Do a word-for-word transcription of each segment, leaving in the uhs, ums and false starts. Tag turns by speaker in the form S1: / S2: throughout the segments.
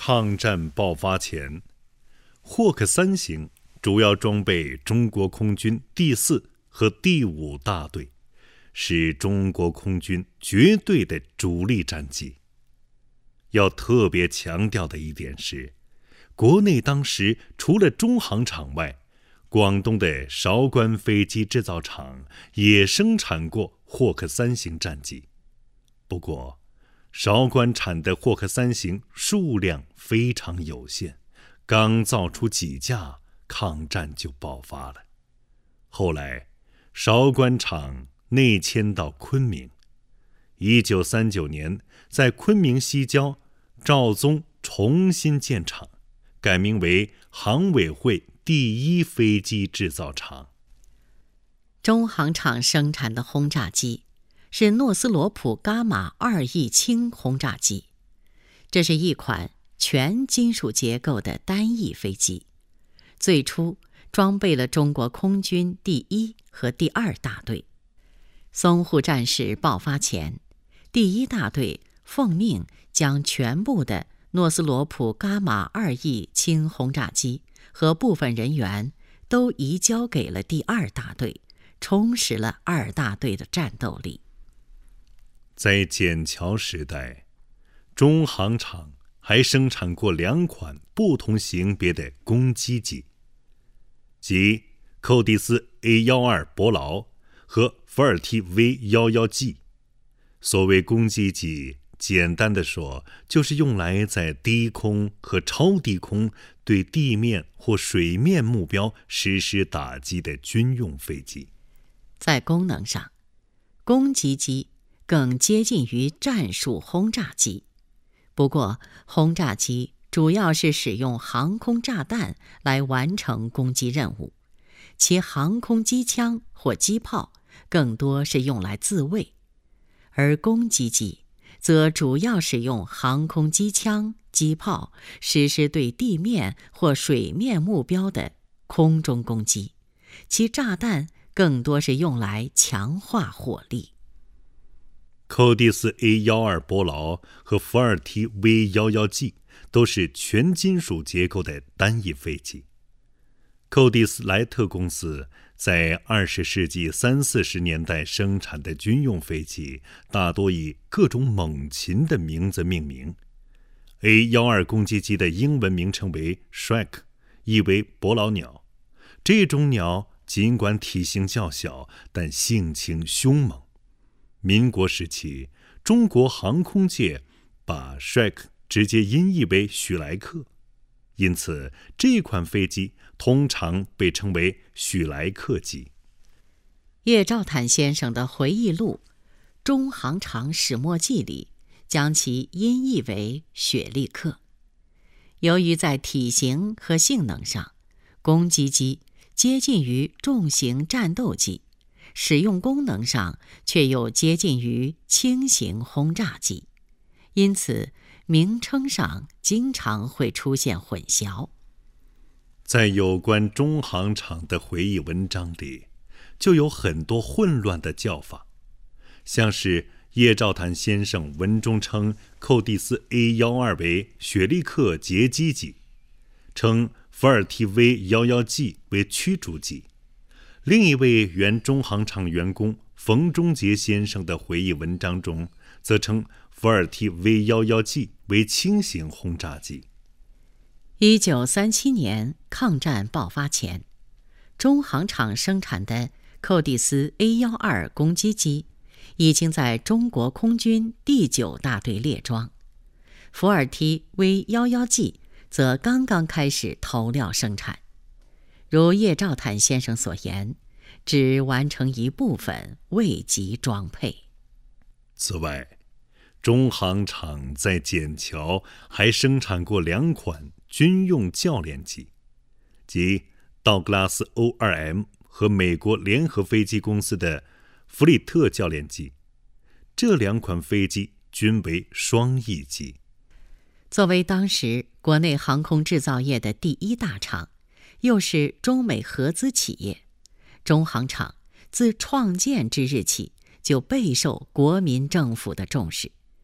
S1: 抗战爆发前，霍克三型主要装备中国空军第四和第五大队，是中国空军绝对的主力战机。要特别强调的一点是，国内当时除了中航厂外，广东的韶关飞机制造厂也生产过霍克三型战机。不过，韶关产的霍克三型数量非常有限，刚造出几架，抗战就爆发了。后来，韶关厂内迁到昆明。一九三九年，在昆明西郊，赵宗重新建厂，改名为航委会第一飞机制造厂。
S2: 中航厂生产的轰炸机是诺斯罗普伽马二 E 轻轰炸机，这是一款全金属结构的单翼飞机，最初装备了中国空军第一和第二大队。淞沪战事爆发前，第一大队奉命将全部的诺斯罗普伽马二 E 轻轰炸机和部分人员都移交给了第二大队，充实了二大队的战斗力。
S1: 在笕桥时代，中航厂还生产过两款不同型别的攻击机，即寇蒂斯 A 十二 伯劳和伏尔提 V 一十 G。 所谓攻击机，简单的说，就是用来在低空和超低空对地面或水面目标实施打击的军用飞机。
S2: 在功能上，攻击机更接近于战术轰炸机。不过，轰炸机主要是使用航空炸弹来完成攻击任务，其航空机枪或机炮更多是用来自卫，而攻击机则主要使用航空机枪、机炮实施对地面或水面目标的空中攻击，其炸弹更多是用来强化火力。
S1: 寇蒂斯 A 十二 伯劳和伏尔提 V 一十 G 都是全金属结构的单翼飞机。寇蒂斯莱特公司在二十世纪三四十年代生产的军用飞机，大多以各种猛禽的名字命名。A 十二 攻击机的英文名称为 Shrek， 意为伯劳鸟。这种鸟尽管体型较小，但性情凶猛。民国时期，中国航空界把 Shrek 直接音译为许莱克，因此这款飞机通常被称为许莱克机。
S2: 叶兆坦先生的回忆录《中航厂始末记》里将其音译为雪利克。由于在体型和性能上，攻击机接近于重型战斗机，使用功能上却又接近于轻型轰炸机，因此名称上经常会出现混淆。
S1: 在有关中航厂的回忆文章里，就有很多混乱的叫法，像是叶兆坦先生文中称寇蒂斯 A 十二 为雪利克截击机，称伏尔提 V 一十 G 为驱逐机。另一位原中航厂员工冯中杰先生的回忆文章中，则称伏尔提 V 一十 G 为轻型轰炸机。
S2: 一九三七年抗战爆发前，中航厂生产的寇蒂斯 A 十二 攻击机已经在中国空军第九大队列装，伏尔提 V 一十 G 则刚刚开始投料生产。如叶兆坦先生所言，只完成一部分，未及装配。
S1: 此外，中航厂在笕桥还生产过两款军用教练机，即道格拉斯 O 二 M 和美国联合飞机公司的弗里特教练机。这两款飞机均为双翼机。
S2: 作为当时国内航空制造业的第一大厂，又是中美合资企业，中航厂自创建之日起就备受国民政府的重视。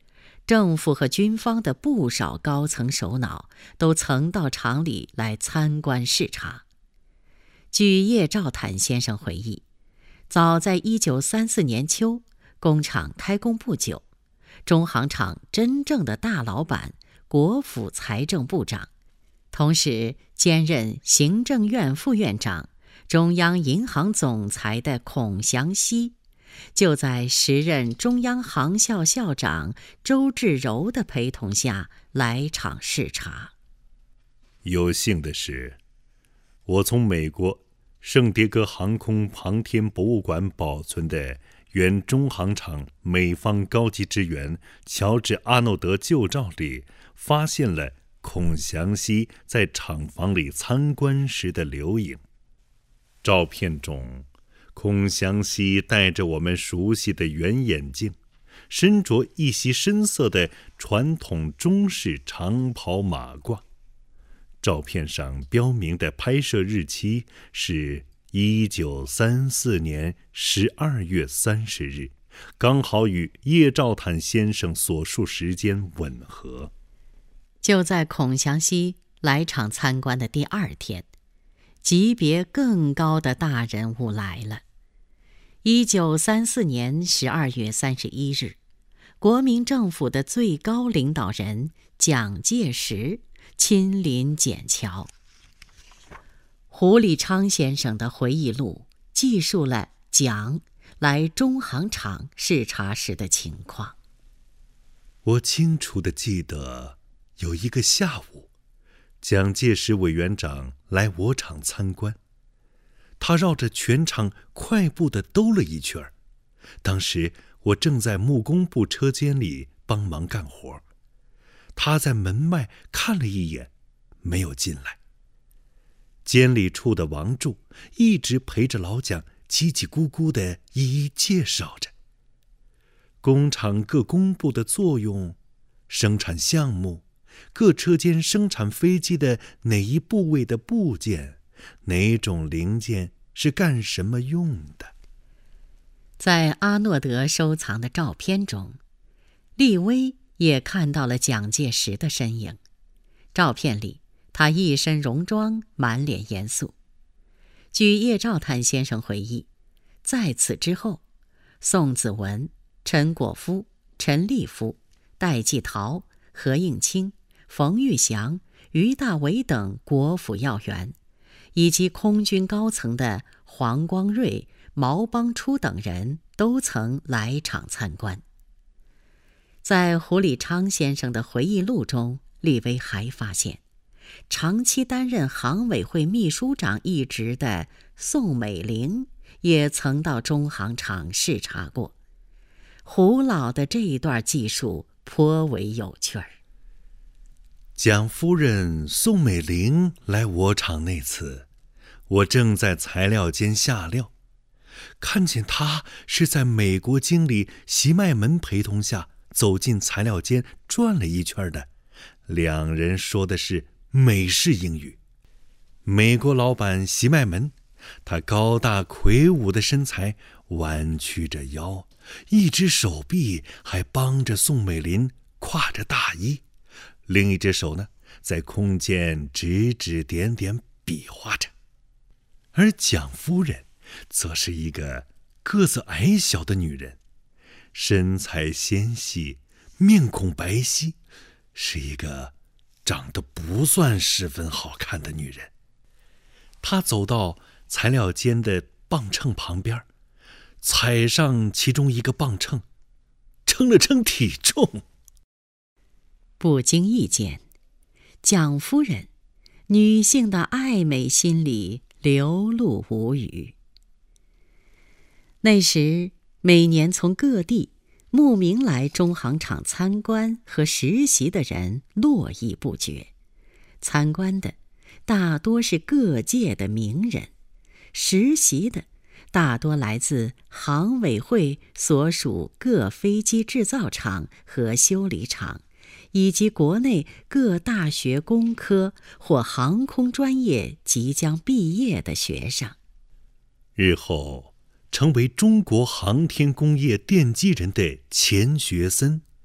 S2: 政府和军方的不少高层首脑都曾到厂里来参观视察。据叶兆坦先生回忆，早在一九三四年秋，工厂开工不久，中航厂真正的大老板、国府财政部长，同时兼任行政院副院长、中央银行总裁的孔祥熙，就在时任中央航校校长周至柔的陪同下来场视察。
S1: 有幸的是，我从美国圣迭戈航空航天博物馆保存的原中航厂美方高级职员乔治·阿诺德旧照里，发现了孔祥熙在厂房里参观时的留影。照片中，孔祥熙戴着我们熟悉的圆眼镜，身着一袭深色的传统中式长袍马褂。照片上标明的拍摄日期是一九三四年十二月三十日，刚好与叶兆坦先生所述时间吻合。
S2: 就在孔祥熙来场参观的第二天，级别更高的大人物来了。一九三四年十二月三十一日，国民政府的最高领导人蒋介石亲临笕桥。胡立昌先生的回忆录记述了蒋来中航厂视察时的情况。
S1: 我清楚地记得，有一个下午，蒋介石委员长来我厂参观，他绕着全厂快步地兜了一圈儿。当时我正在木工部车间里帮忙干活，他在门外看了一眼，没有进来。监理处的王柱一直陪着老蒋叽叽咕咕地一一介绍着工厂各工部的作用、生产项目、各车间生产飞机的哪一部位的部件、哪种零件是干什么用的。
S2: 在阿诺德收藏的照片中，立威也看到了蒋介石的身影。照片里，他一身戎装，满脸严肃。据叶兆坦先生回忆，在此之后，宋子文、陈果夫、陈立夫、戴季陶、何应钦、冯玉祥、于大为等国府要员，以及空军高层的黄光瑞、毛邦初等人都曾来场参观。在胡立昌先生的回忆录中，立威还发现，长期担任航委会秘书长一职的宋美龄也曾到中航厂视察过。胡老的这一段记述颇为有趣儿。
S1: 蒋夫人宋美龄来我厂那次，我正在材料间下料，看见她是在美国经理席麦门陪同下走进材料间转了一圈的。两人说的是美式英语。美国老板席麦门，他高大魁梧的身材弯曲着腰，一只手臂还帮着宋美龄挎着大衣，另一只手呢，在空间指指点点比划着。而蒋夫人则是一个个子矮小的女人，身材纤细，面孔白皙，是一个长得不算十分好看的女人。她走到材料间的磅秤旁边，踩上其中一个磅秤，称了称体重。
S2: 不经意间，蒋夫人女性的爱美心里流露无语。那时，每年从各地慕名来中航厂参观和实习的人络绎不绝。参观的大多是各界的名人，实习的大多来自航委会所属各飞机制造厂和修理厂，以及国内各大学工科或航空专业即将毕业的学生。
S1: 日后成为中国航天工业奠基人的钱学森，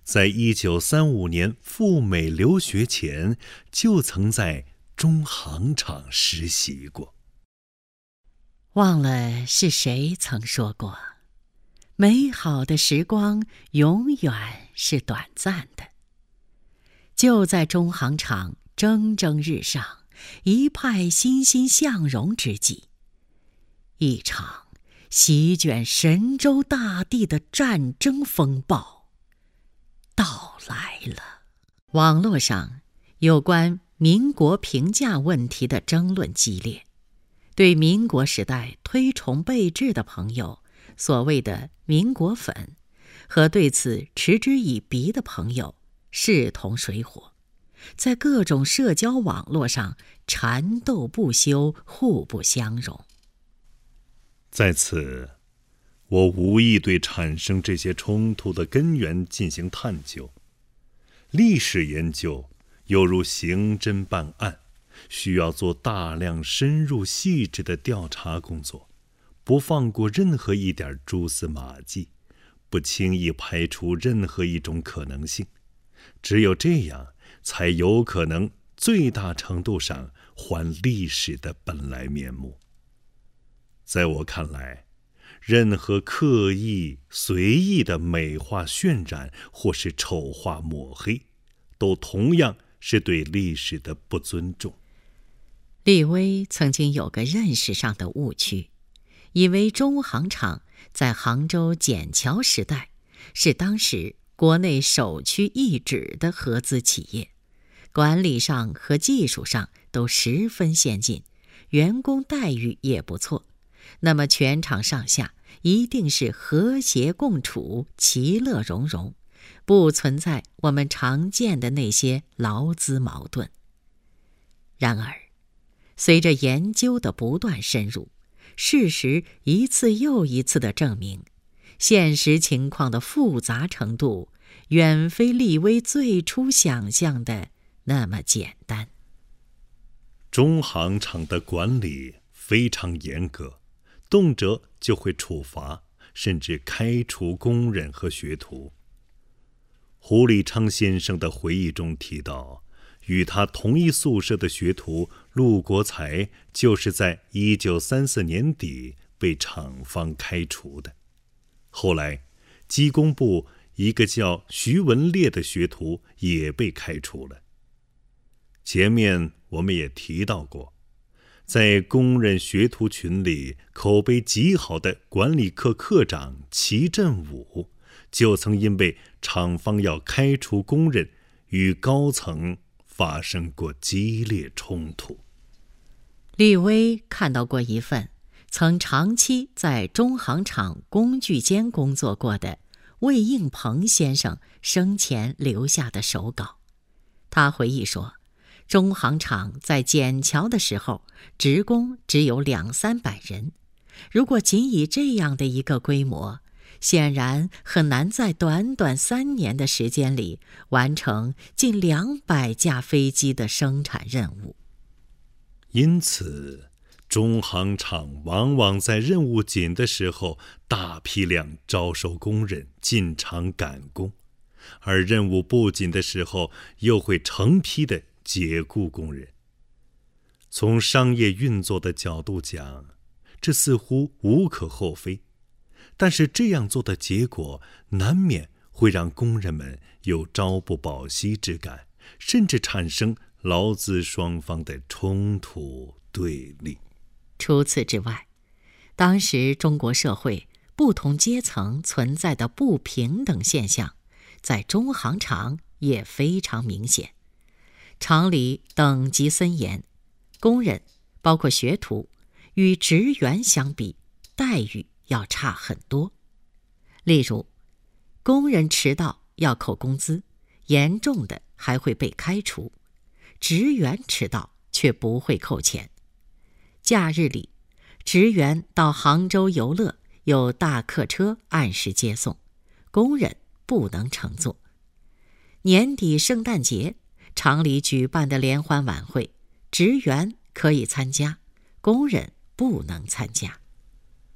S1: 在一九三五年赴美留学前，就曾在中航厂实习过。
S2: 忘了是谁曾说过，美好的时光永远是短暂的。就在中航厂蒸蒸日上，一派欣欣向荣之际，一场席卷神州大地的战争风暴到来了。网络上有关民国评价问题的争论激烈，对民国时代推崇备至的朋友，所谓的民国粉，和对此嗤之以鼻的朋友势同水火，在各种社交网络上缠斗不休，互不相容。
S1: 在此，我无意对产生这些冲突的根源进行探究。历史研究犹如刑侦办案，需要做大量深入细致的调查工作，不放过任何一点蛛丝马迹，不轻易排除任何一种可能性。只有这样，才有可能最大程度上还历史的本来面目。在我看来，任何刻意随意的美化渲染或是丑化抹黑，都同样是对历史的不尊重。
S2: 李威曾经有个认识上的误区，以为中航厂在杭州笕桥时代是当时国内首屈一指的合资企业，管理上和技术上都十分先进，员工待遇也不错，那么全厂上下一定是和谐共处，其乐融融，不存在我们常见的那些劳资矛盾。然而，随着研究的不断深入，事实一次又一次地证明，现实情况的复杂程度远非李威最初想象的那么简单。
S1: 中航厂的管理非常严格，动辄就会处罚，甚至开除工人和学徒。胡立昌先生的回忆中提到，与他同一宿舍的学徒陆国才就是在一九三四年底被厂方开除的。后来，机工部一个叫徐文烈的学徒也被开除了。前面我们也提到过，在工人学徒群里口碑极好的管理科科长齐振武，就曾因为厂方要开除工人，与高层发生过激烈冲突。
S2: 李威看到过一份曾长期在中航厂工具间工作过的魏应鹏先生生前留下的手稿。他回忆说，中航厂在笕桥的时候，职工只有两三百人，如果仅以这样的一个规模，显然很难在短短三年的时间里完成近两百架飞机的生产任务。
S1: 因此，中航厂往往在任务紧的时候大批量招收工人进厂赶工，而任务不紧的时候又会成批的解雇工人。从商业运作的角度讲，这似乎无可厚非，但是这样做的结果难免会让工人们有朝不保夕之感，甚至产生劳资双方的冲突对立。
S2: 除此之外，当时中国社会不同阶层存在的不平等现象，在中航厂也非常明显。厂里等级森严，工人包括学徒与职员相比，待遇要差很多。例如，工人迟到要扣工资，严重的还会被开除；职员迟到却不会扣钱。假日里，职员到杭州游乐，有大客车按时接送，工人不能乘坐。年底圣诞节，厂里举办的联欢晚会，职员可以参加，工人不能参加。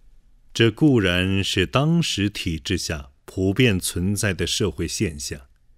S2: 这固然是当时体制下普遍存在的社会现象，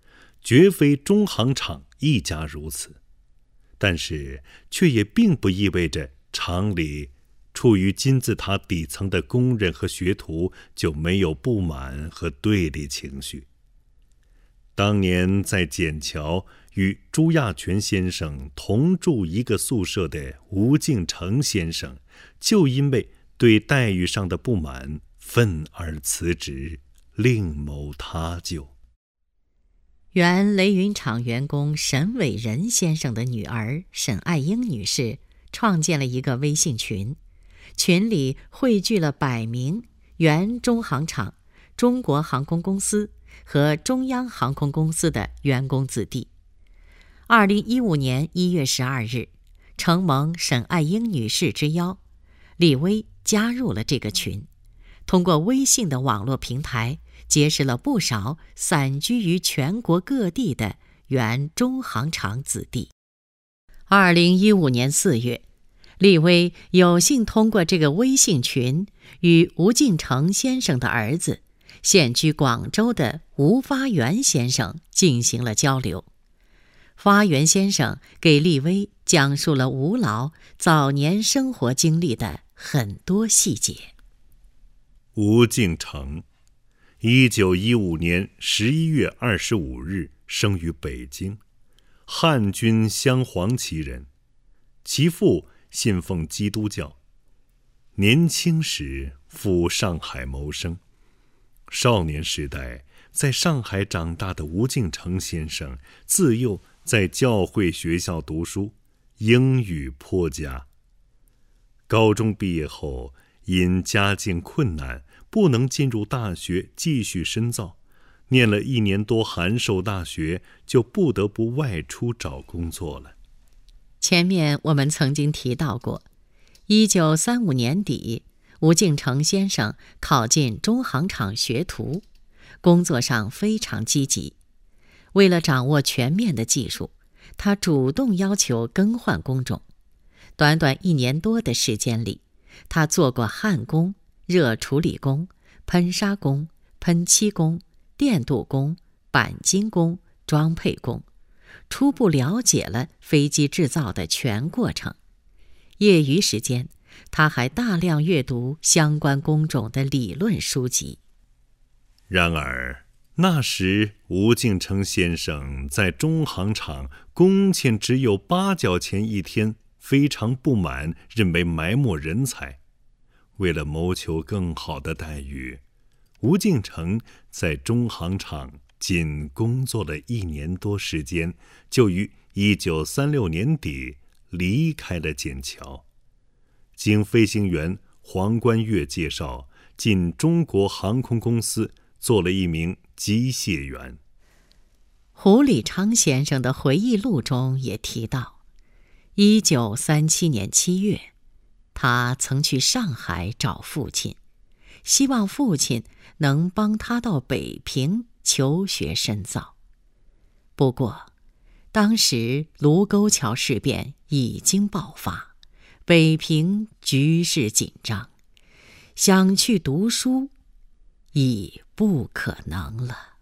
S1: 绝非中航厂一家如此，但是却也并不意味着厂里处于金字塔底层的工人和学徒就没有不满和对立情绪。当年在笕桥与朱亚泉先生同住一个宿舍的吴敬成先生，就因为对待遇上的不满，愤而辞职，另谋他救。
S2: 原雷云厂员工沈伟仁先生的女儿沈爱英女士创建了一个微信群，群里汇聚了百名原中航厂、中国航空公司和中央航空公司的员工子弟。二零一五年一月十二日，承蒙沈爱英女士之邀，李威加入了这个群，通过微信的网络平台结识了不少散居于全国各地的原中航厂子弟。二零一五年四月，李威有幸通过这个微信群与吴敬成先生的儿子、现居广州的吴发元先生进行了交流。发元先生给李威讲述了吴老早年生活经历的很多细节。
S1: 吴敬成，一九一五年十一月二十五日生于北京，汉军镶黄旗人，其父信奉基督教。年轻时赴上海谋生，少年时代在上海长大的吴敬成先生，自幼在教会学校读书，英语颇佳。高中毕业后，因家境困难，不能进入大学继续深造，念了一年多函授大学，就不得不外出找工作了。
S2: 前面我们曾经提到过，一九三五年底，吴敬成先生考进中航厂学徒，工作上非常积极。为了掌握全面的技术，他主动要求更换工种。短短一年多的时间里，他做过焊工、热处理工、喷砂工、喷漆工、电镀工、钣金工、装配工，初步了解了飞机制造的全过程。业余时间，他还大量阅读相关工种的理论书籍。
S1: 然而那时吴敬成先生在中航厂工钱只有八角钱一天，非常不满，认为埋没人才。为了谋求更好的待遇，吴敬成在中航厂仅工作了一年多时间，就于一九三六年底离开了笕桥。经飞行员黄冠岳介绍，进中国航空公司做了一名机械员。
S2: 胡礼昌先生的回忆录中也提到，一九三七年七月，他曾去上海找父亲，希望父亲能帮他到北平求学深造。不过，当时卢沟桥事变已经爆发，北平局势紧张，想去读书已不可能了。